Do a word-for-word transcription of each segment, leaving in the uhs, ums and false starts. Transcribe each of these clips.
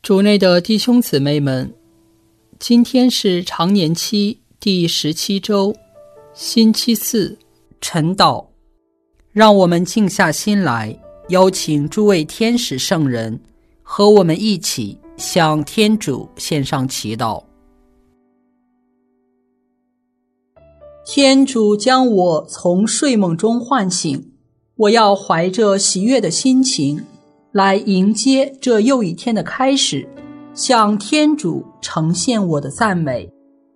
主内的弟兄姊妹们，今天是常年期第十七周，星期四，晨祷。让我们静下心来，邀请诸位天使圣人和我们一起向天主献上祈祷。天主将我从睡梦中唤醒，我要怀着喜悦的心情来迎接这又一天的开始，向天主呈现我的赞美。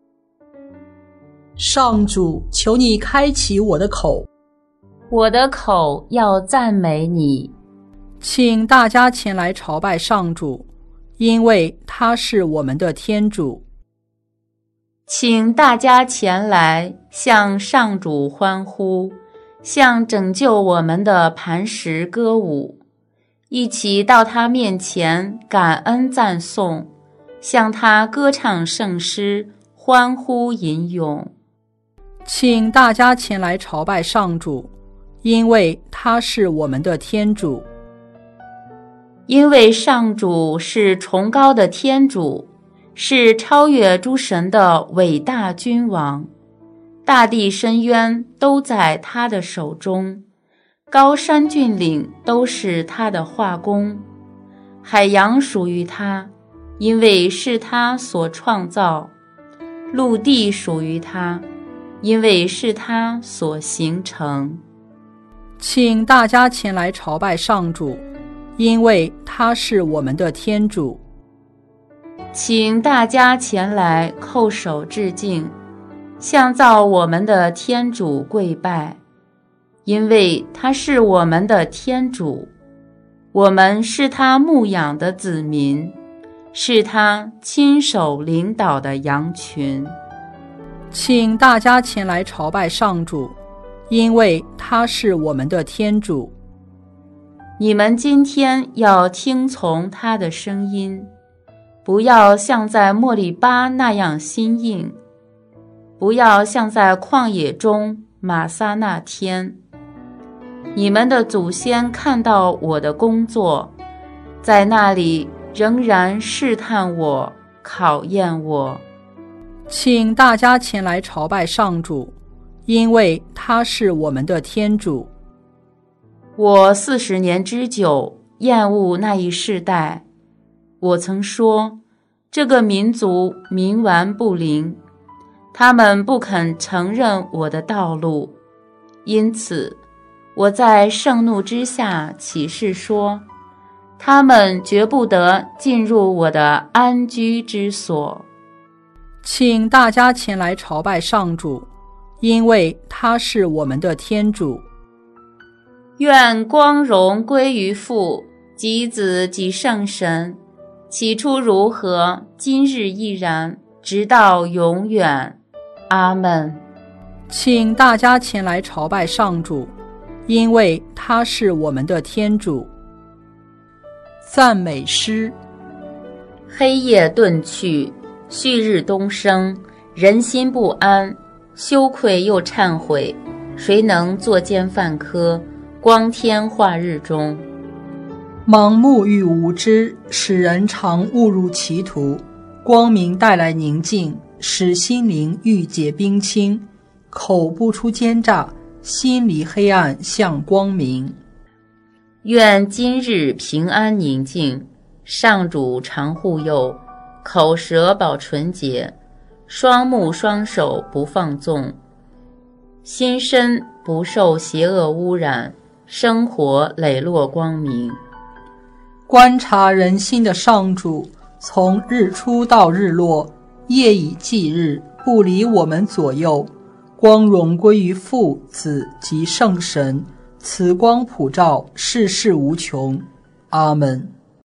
上主，求你开启我的口， 我的口要赞美你。 请大家前来朝拜上主，因为他是我们的天主。 请大家前来向上主欢呼，向拯救我们的磐石歌舞，一起到他面前感恩赞颂，向他歌唱圣诗，欢呼吟咏。 请大家前来朝拜上主，因为他是我们的天主。 因为上主是崇高的天主，是超越诸神的伟大君王，大地深渊都在他的手中，高山峻岭都是他的画工，海洋属于他，因为是他所创造；陆地属于他，因为是他所形成。 请大家前来朝拜上主，因为他是我们的天主。 请大家前来叩首致敬，向造我们的天主跪拜，因为他是我们的天主，我们是他牧养的子民，是他亲手领导的羊群。 请大家前来朝拜上主，因为他是我们的天主。 你们今天要听从他的声音，不要像在莫利巴那样心硬，不要像在旷野中玛撒那天。你们的祖先看到我的工作，在那里仍然试探我，考验我。 请大家前来朝拜上主，因为他是我们的天主。 我四十年之久厌恶那一世代，我曾说，这个民族冥顽不灵，他们不肯承认我的道路，因此我在盛怒之下起誓说，他们绝不得进入我的安居之所。 请大家前来朝拜上主，因为他是我们的天主。 愿光荣归于父及子及圣神，起初如何，今日亦然，直到永远。阿们。 请大家前来朝拜上主，因为他是我们的天主。赞美诗。 黑夜遁去，旭日东升，人心不安，羞愧又忏悔，谁能作奸犯科，光天化日中。 盲目与无知使人常误入歧途，光明带来宁静，使心灵郁结冰清，口不出奸诈，心离黑暗向光明。 愿今日平安宁静，上主常护佑，口舌保纯洁，双目双手不放纵，心身不受邪恶污染，生活磊落光明。 观察人心的上主，从日出到日落，夜以继日，不离我们左右。光荣归于父、子及圣神，此光普照，世事无穷。阿们。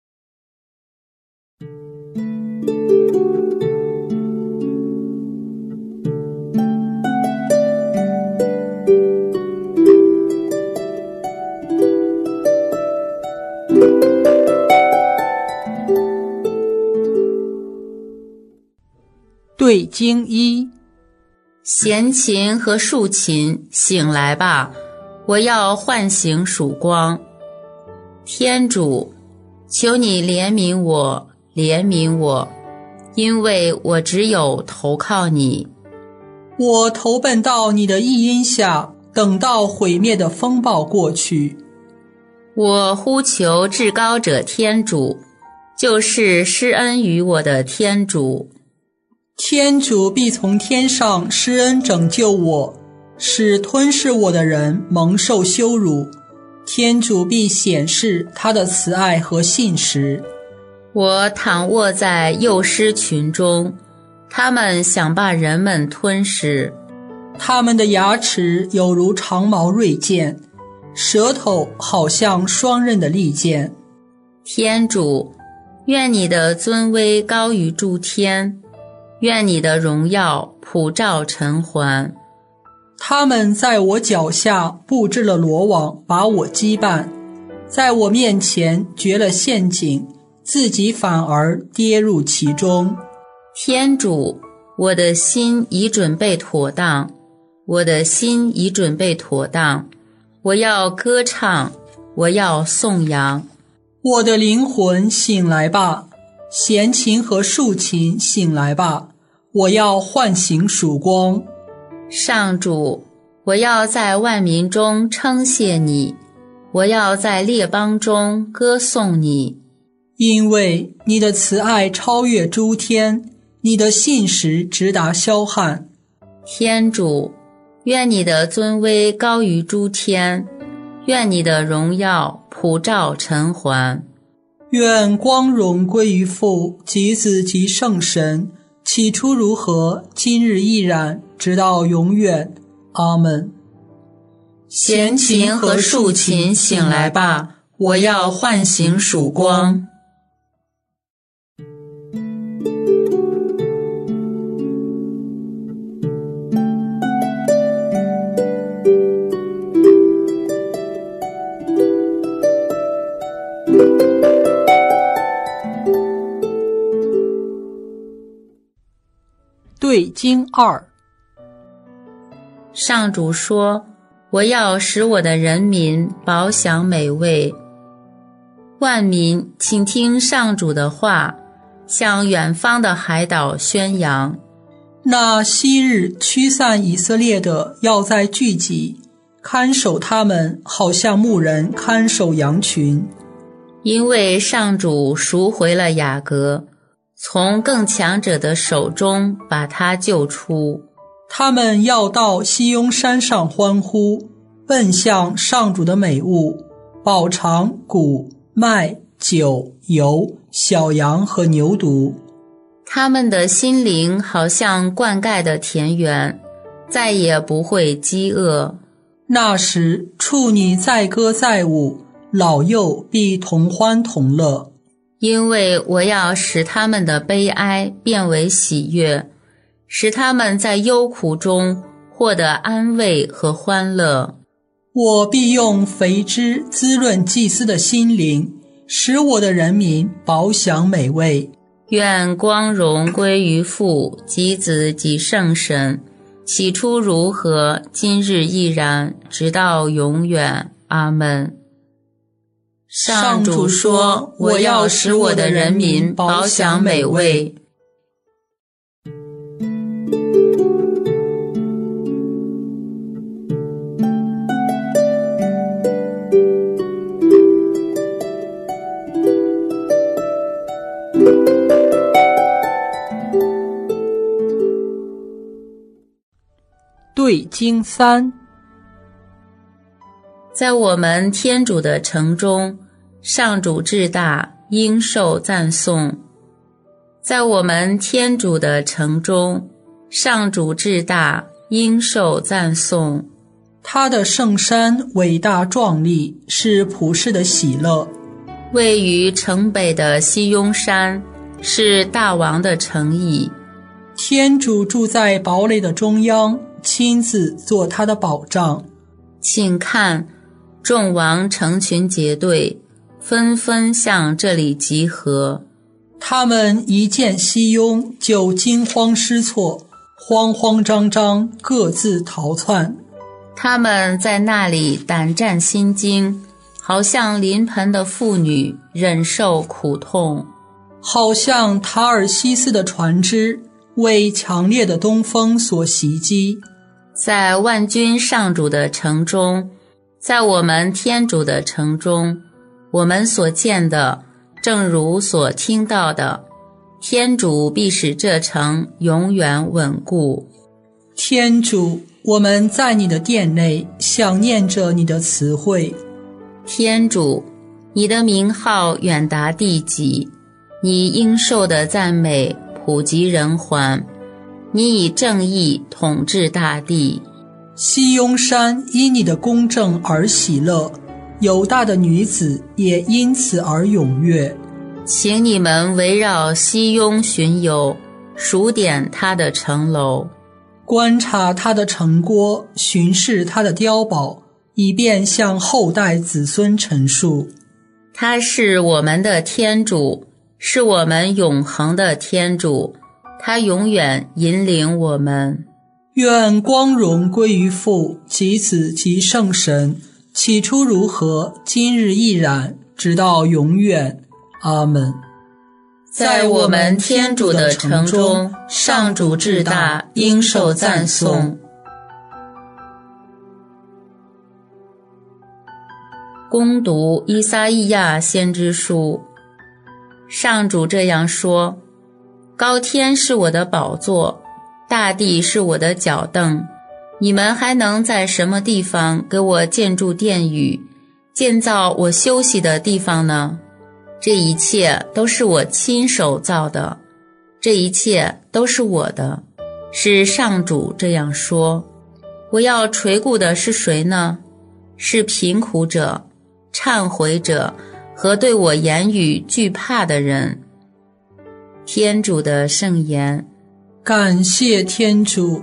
对经一。 弦琴和竖琴，醒来吧，我要唤醒曙光。天主，求你怜悯我， 怜悯我，因为我只有投靠你。 我投奔到你的庇荫下，等到毁灭的风暴过去。 我呼求至高者天主，就是施恩于我的天主。 天主必从天上施恩拯救我，使吞噬我的人蒙受羞辱。天主必显示他的慈爱和信实。 我躺卧在幼狮群中，他们想把人们吞噬。 他们的牙齿有如长矛锐剑，舌头好像双刃的利剑。 天主，愿你的尊威高于诸天，愿你的荣耀普照尘寰。 他们在我脚下布置了罗网，把我羁绊，在我面前掘了陷阱，自己反而跌入其中。 天主，我的心已准备妥当，我的心已准备妥当，我要歌唱，我要颂扬。 我的灵魂醒来吧，弦琴和竖琴醒来吧，我要唤醒曙光。 上主，我要在万民中称谢你，我要在列邦中歌颂你。 因为你的慈爱超越诸天，你的信实直达霄汉。 天主，愿你的尊威高于诸天，愿你的荣耀普照尘寰。 愿光荣归于父及子及圣神，起初如何，今日亦然，直到永远。阿们。 弦琴和竖琴醒来吧，我要唤醒曙光。 对经二。 上主说，我要使我的人民饱享美味。万民，请听上主的话，向远方的海岛宣扬。 那昔日驱散以色列的要再聚集，看守他们，好像牧人看守羊群。 因为上主赎回了雅各，从更强者的手中把他救出。 他们要到西雍山上欢呼，奔向上主的美物，饱尝谷、麦、酒、油、小羊和牛犊。 他们的心灵好像灌溉的田园，再也不会饥饿。 那时处女载歌载舞，老幼必同欢同乐。 因为我要使他们的悲哀变为喜悦，使他们在忧苦中获得安慰和欢乐。 我必用肥汁滋润祭司的心灵，使我的人民饱享美味。 愿光荣归于父及子及圣神，起初如何，今日亦然，直到永远。阿们。上主说，我要使我的人民饱享美味。 对经三。 在我们天主的城中，上主至大，应受赞颂。在我们天主的城中，上主至大，应受赞颂。 他的圣山伟大壮丽，是普世的喜乐。 位于城北的西雍山，是大王的城邑。 天主住在堡垒的中央，亲自做他的保障。 请看，众王成群结队，纷纷向这里集合。 他们一见西雍，就惊慌失措，慌慌张张，各自逃窜。 他们在那里胆战心惊，好像临盆的妇女忍受苦痛。 好像塔尔西斯的船只为强烈的东风所袭击。 在万军上主的城中，在我们天主的城中，我们所见的正如所听到的，天主必使这城永远稳固。 天主，我们在你的殿内想念着你的慈惠。 天主，你的名号远达地极，你应受的赞美普及人寰，你以正义统治大地。 西雍山因你的公正而喜乐，犹大的女子也因此而踊跃。 请你们围绕西雍巡游，数点它的城楼， 观察它的城郭，巡视它的碉堡，以便向后代子孙陈述。 他是我们的天主，是我们永恒的天主，他永远引领我们。 愿光荣归于父及子及圣神，起初如何，今日亦然，直到永远。阿们。 在我们天主的城中，上主至大，应受赞颂。恭读依撒意亚先知书。上主这样说：高天是我的宝座，大地是我的脚凳，你们还能在什么地方给我建筑殿宇，建造我休息的地方呢？这一切都是我亲手造的，这一切都是我的，是上主这样说。我要垂顾的是谁呢？是贫苦者、忏悔者和对我言语惧怕的人。天主的圣言。 感谢天主。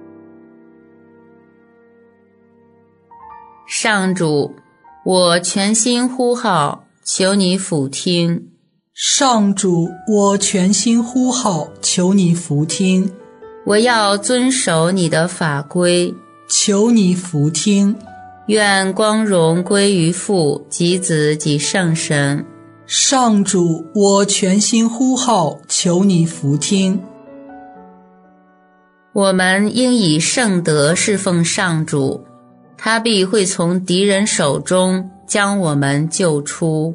上主，我全心呼号，求你俯听。 上主，我全心呼号，求你俯听。 我要遵守你的法规， 求你俯听。 愿光荣归于父及子及圣神。 上主，我全心呼号，求你俯听。 我们应以圣德侍奉上主，他必会从敌人手中将我们救出。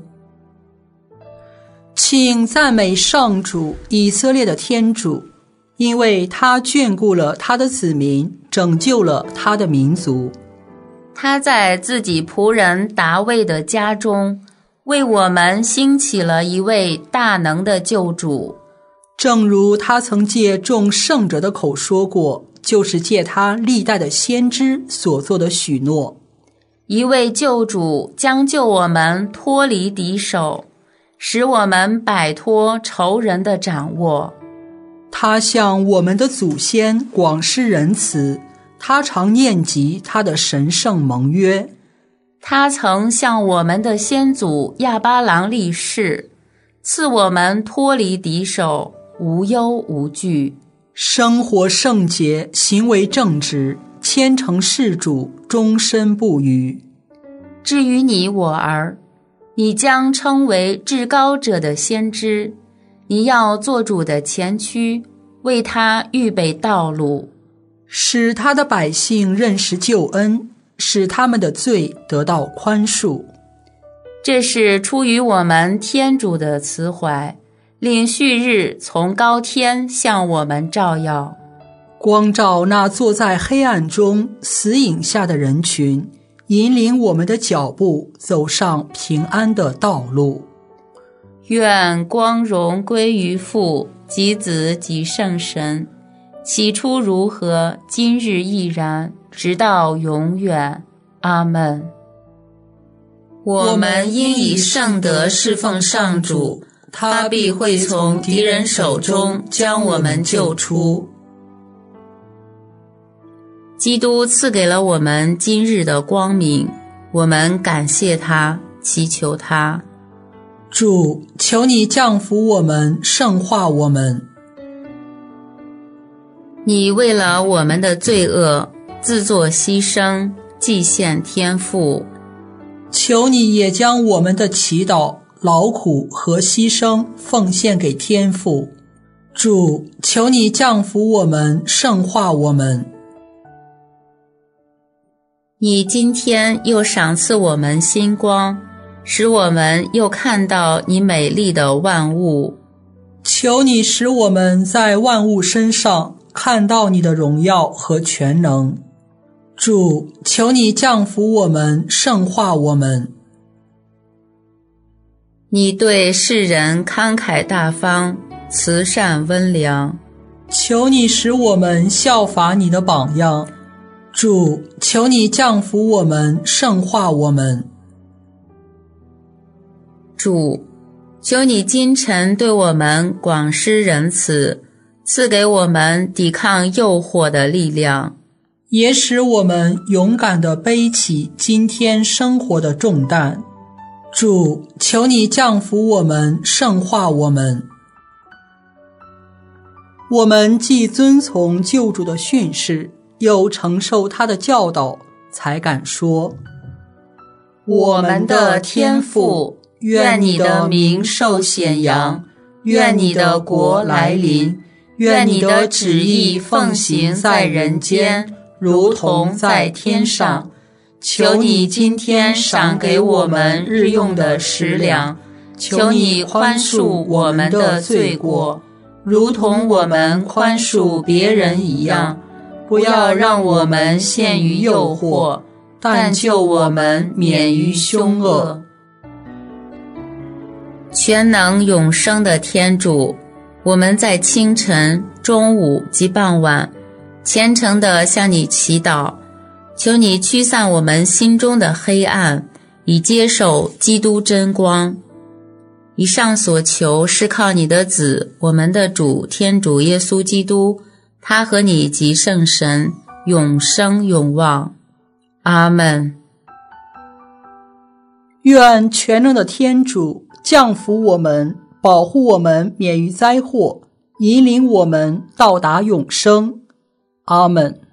请赞美上主，以色列的天主，因为他眷顾了他的子民，拯救了他的民族。 他在自己仆人达味的家中，为我们兴起了一位大能的救主。 正如他曾借众圣者的口说过，就是借他历代的先知所做的许诺。 一位救主将救我们脱离敌手，使我们摆脱仇人的掌握。 他向我们的祖先广施仁慈，他常念及他的神圣盟约。 他曾向我们的先祖亚巴郎立誓，赐我们脱离敌手，无忧无惧， 生活圣洁，行为正直，虔诚事主，终身不渝。 至于你我儿，你将称为至高者的先知，你要做主的前驱，为他预备道路， 使他的百姓认识救恩，使他们的罪得到宽恕。 这是出于我们天主的慈怀，令旭日从高天向我们照耀， 光照那坐在黑暗中死影下的人群，引领我们的脚步走上平安的道路。 愿光荣归于父及子及圣神，起初如何，今日亦然，直到永远。阿们。我们应以圣德侍奉上主，他必会从敌人手中将我们救出。基督赐给了我们今日的光明，我们感谢他，祈求他。 主，求你降福我们，圣化我们。 你为了我们的罪恶，自作牺牲，祭献天父。 求你也将我们的祈祷劳苦和牺牲奉献给天父。主，求你降福我们，圣化我们。 你今天又赏赐我们星光，使我们又看到你美丽的万物。 求你使我们在万物身上看到你的荣耀和全能。主，求你降福我们，圣化我们。 你对世人慷慨大方，慈善温良。 求你使我们效法你的榜样。主，求你降福我们，圣化我们。 主，求你今晨对我们广施仁慈，赐给我们抵抗诱惑的力量， 也使我们勇敢地背起今天生活的重担。主，求你降福我们，圣化我们。我们既遵从救主的训示，又承受他的教导，才敢说： 我们的天父，愿你的名受显扬，愿你的国来临，愿你的旨意奉行在人间，如同在天上。求你今天赏给我们日用的食粮，求你宽恕我们的罪过，如同我们宽恕别人一样。不要让我们陷于诱惑，但救我们免于凶恶。全能永生的天主，我们在清晨、中午及傍晚虔诚地向你祈祷，求你驱散我们心中的黑暗，以接受基督真光。以上所求是靠你的子，我们的主天主耶稣基督，他和你及圣神永生永望。阿们。 愿全能的天主降福我们，保护我们免于灾祸，引领我们到达永生。阿们。